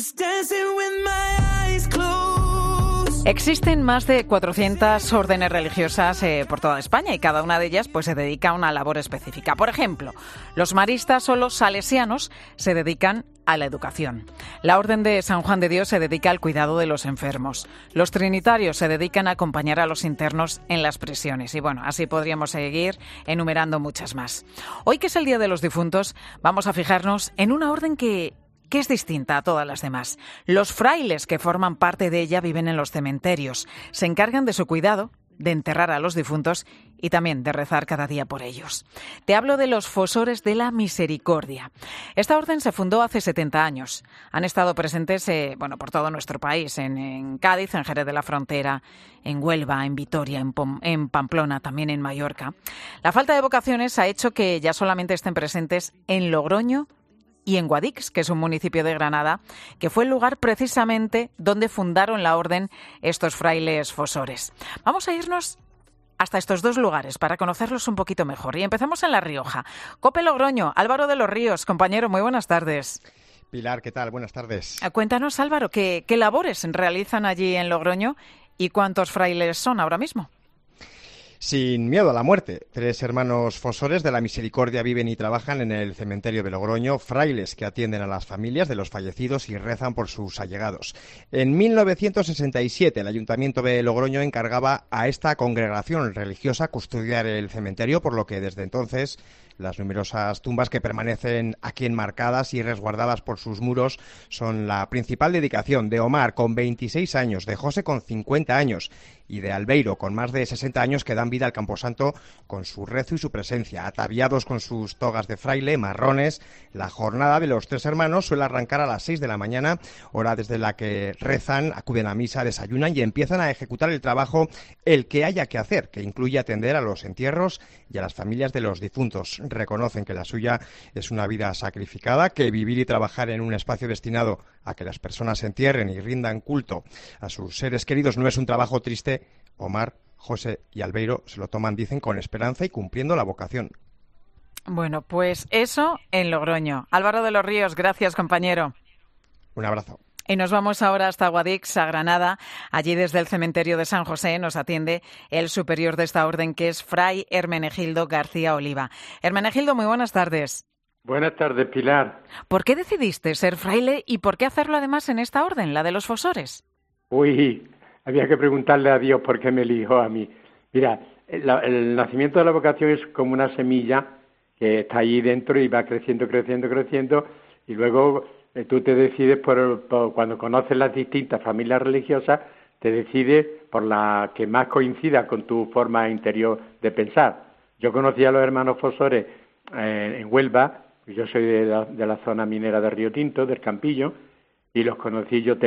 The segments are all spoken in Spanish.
Existen más de 400 órdenes religiosas por toda España y cada una de ellas pues se dedica a una labor específica. Por ejemplo, los maristas o los salesianos se dedican a la educación. La Orden de San Juan de Dios se dedica al cuidado de los enfermos. Los trinitarios se dedican a acompañar a los internos en las prisiones. Y bueno, así podríamos seguir enumerando muchas más. Hoy, que es el Día de los Difuntos, vamos a fijarnos en una orden que es distinta a todas las demás. Los frailes que forman parte de ella viven en los cementerios, se encargan de su cuidado, de enterrar a los difuntos y también de rezar cada día por ellos. Te hablo de los Fosores de la Misericordia. Esta orden se fundó hace 70 años. Han estado presentes por todo nuestro país, en Cádiz, en Jerez de la Frontera, en Huelva, en Vitoria, en Pamplona, también en Mallorca. La falta de vocaciones ha hecho que ya solamente estén presentes en Logroño y en Guadix, que es un municipio de Granada, que fue el lugar precisamente donde fundaron la orden estos frailes fosores. Vamos a irnos hasta estos dos lugares para conocerlos un poquito mejor. Y empezamos en La Rioja. COPE Logroño, Álvaro de los Ríos. Compañero, muy buenas tardes. Pilar, ¿qué tal? Buenas tardes. Cuéntanos, Álvaro, ¿qué labores realizan allí en Logroño y cuántos frailes son ahora mismo? Sin miedo a la muerte, 3 hermanos Fosores de la Misericordia viven y trabajan en el cementerio de Logroño, frailes que atienden a las familias de los fallecidos y rezan por sus allegados. En 1967 el Ayuntamiento de Logroño encargaba a esta congregación religiosa custodiar el cementerio, por lo que desde entonces las numerosas tumbas que permanecen aquí enmarcadas y resguardadas por sus muros son la principal dedicación de Omar, con 26 años, de José, con 50 años, y de Albeiro, con más de 60 años, que dan vida al camposanto con su rezo y su presencia. Ataviados con sus togas de fraile, marrones, la jornada de los 3 hermanos suele arrancar a las 6 de la mañana, hora desde la que rezan, acuden a misa, desayunan y empiezan a ejecutar el trabajo, el que haya que hacer, que incluye atender a los entierros y a las familias de los difuntos. Reconocen que la suya es una vida sacrificada, que vivir y trabajar en un espacio destinado a que las personas se entierren y rindan culto a sus seres queridos no es un trabajo triste. Omar, José y Albeiro se lo toman, dicen, con esperanza y cumpliendo la vocación. Bueno, pues eso en Logroño. Álvaro de los Ríos, gracias, compañero. Un abrazo. Y nos vamos ahora hasta Guadix, a Granada. Allí, desde el cementerio de San José, nos atiende el superior de esta orden, que es Fray Hermenegildo García Oliva. Hermenegildo, muy buenas tardes. Buenas tardes, Pilar. ¿Por qué decidiste ser fraile y por qué hacerlo además en esta orden, la de los Fosores? Había que preguntarle a Dios por qué me eligió a mí. Mira, el nacimiento de la vocación es como una semilla que está ahí dentro y va creciendo, y luego tú te decides por cuando conoces las distintas familias religiosas, te decides por la que más coincida con tu forma interior de pensar. Yo conocí a los hermanos Fosores en Huelva, yo soy de la zona minera de Río Tinto, del Campillo, y los conocí. Yo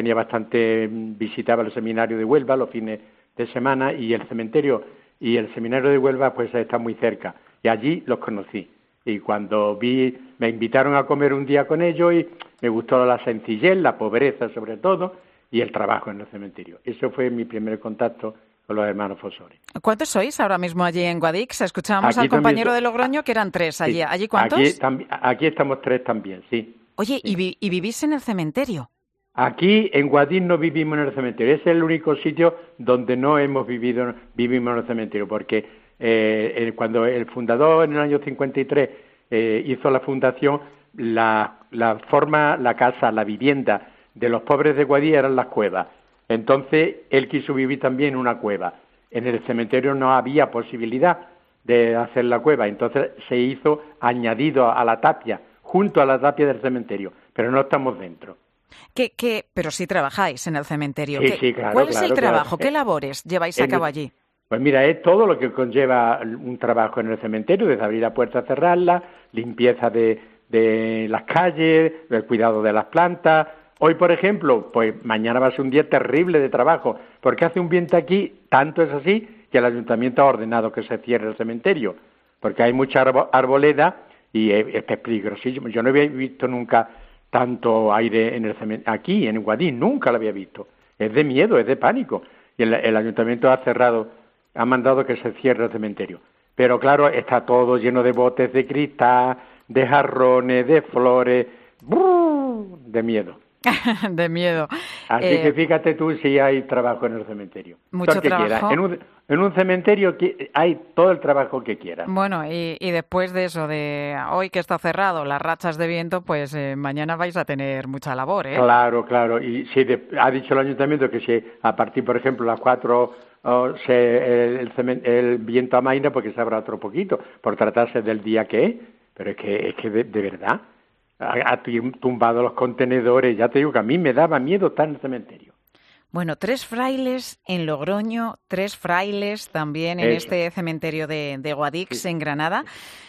visitaba el seminario de Huelva los fines de semana, y el cementerio y el seminario de Huelva pues está muy cerca, y allí los conocí. Y cuando me invitaron a comer un día con ellos y me gustó la sencillez, la pobreza sobre todo, y el trabajo en el cementerio. Eso fue mi primer contacto con los hermanos Fosores. ¿Cuántos sois ahora mismo allí en Guadix? Escuchábamos al compañero de Logroño que eran 3 allí. Sí. ¿Allí cuántos? Aquí estamos 3 también, sí. Oye, sí. ¿Y vivís en el cementerio? Aquí en Guadix no vivimos en el cementerio. Es el único sitio donde no vivimos en el cementerio, porque cuando el fundador en el año 53 hizo la fundación, la casa, la vivienda de los pobres de Guadix eran las cuevas. Entonces él quiso vivir también en una cueva. En el cementerio no había posibilidad de hacer la cueva, entonces se hizo añadido a la tapia, junto a la tapia del cementerio, pero no estamos dentro. Pero sí trabajáis en el cementerio. Sí, claro. ¿Cuál es el trabajo? ¿Qué labores lleváis a cabo allí? Pues mira, es todo lo que conlleva un trabajo en el cementerio, desde abrir la puerta, cerrarla, limpieza de las calles, el cuidado de las plantas. Hoy, por ejemplo, pues mañana va a ser un día terrible de trabajo, porque hace un viento aquí, tanto es así, que el ayuntamiento ha ordenado que se cierre el cementerio, porque hay mucha arboleda y es peligrosísimo. Yo no había visto nunca tanto aire en el cementerio, aquí en Guadix, nunca lo había visto. Es de miedo, es de pánico. Y el ayuntamiento ha mandado que se cierre el cementerio. Pero claro, está todo lleno de botes de cristal, de jarrones, de flores, de miedo. De miedo. Así que fíjate tú si hay trabajo en el cementerio. Mucho trabajo. En un cementerio hay todo el trabajo que quieras. Bueno, y después de eso, de hoy que está cerrado, las rachas de viento, pues mañana vais a tener mucha labor, ¿eh? Claro, claro. Y si ha dicho el ayuntamiento que si a partir, por ejemplo, las 4 el viento amaina, porque se habrá otro poquito, por tratarse del día que es. Pero es que de verdad, ha tumbado los contenedores. Ya te digo que a mí me daba miedo estar en el cementerio. Bueno, 3 frailes en Logroño, 3 frailes también en este cementerio de Guadix, en Granada.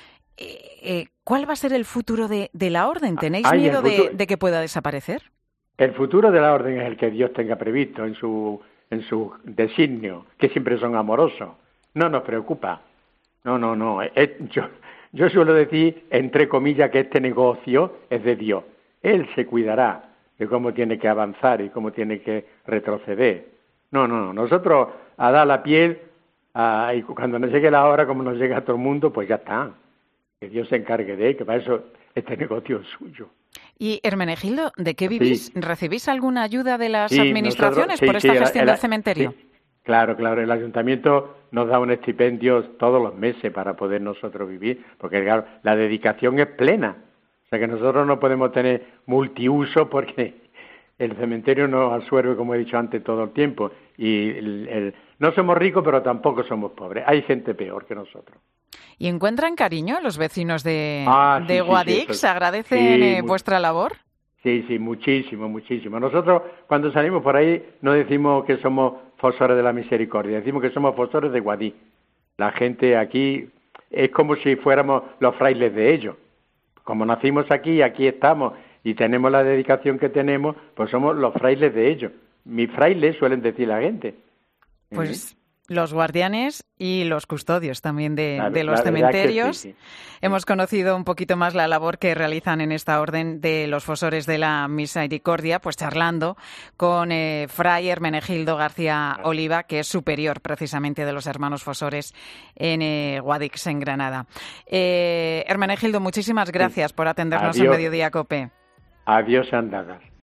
¿Cuál va a ser el futuro de la orden? ¿Tenéis miedo de que pueda desaparecer? El futuro de la orden es el que Dios tenga previsto en su designio, que siempre son amorosos. No nos preocupa. No. Yo suelo decir, entre comillas, que este negocio es de Dios. Él se cuidará de cómo tiene que avanzar y cómo tiene que retroceder. No. Nosotros a dar la piel y cuando nos llegue la hora, como nos llega a todo el mundo, pues ya está. Que Dios se encargue de él, que para eso este negocio es suyo. Y, Hermenegildo, ¿de qué vivís? Sí. ¿Recibís alguna ayuda de las administraciones por esta gestión del cementerio? Sí. Claro, el ayuntamiento nos da un estipendio todos los meses para poder nosotros vivir, porque claro, la dedicación es plena. O sea que nosotros no podemos tener multiuso porque el cementerio nos absorbe, como he dicho antes, todo el tiempo. Y no somos ricos, pero tampoco somos pobres. Hay gente peor que nosotros. ¿Y encuentran cariño los vecinos de Guadix? Sí, ¿agradecen vuestra labor? Sí, muchísimo. Nosotros, cuando salimos por ahí, no decimos que somos Fosores de la Misericordia, decimos que somos Fosores de Guadix. La gente aquí es como si fuéramos los frailes de ellos. Como nacimos aquí estamos, y tenemos la dedicación que tenemos, pues somos los frailes de ellos. Mis frailes suelen decir la gente. Pues los guardianes y los custodios también de los cementerios. Sí. Hemos conocido un poquito más la labor que realizan en esta orden de los Fosores de la Misericordia, pues charlando con Fray Hermenegildo García Oliva, que es superior precisamente de los hermanos Fosores en Guadix, en Granada. Hermenegildo, muchísimas gracias por atendernos en Mediodía COPE. Adiós, andadas.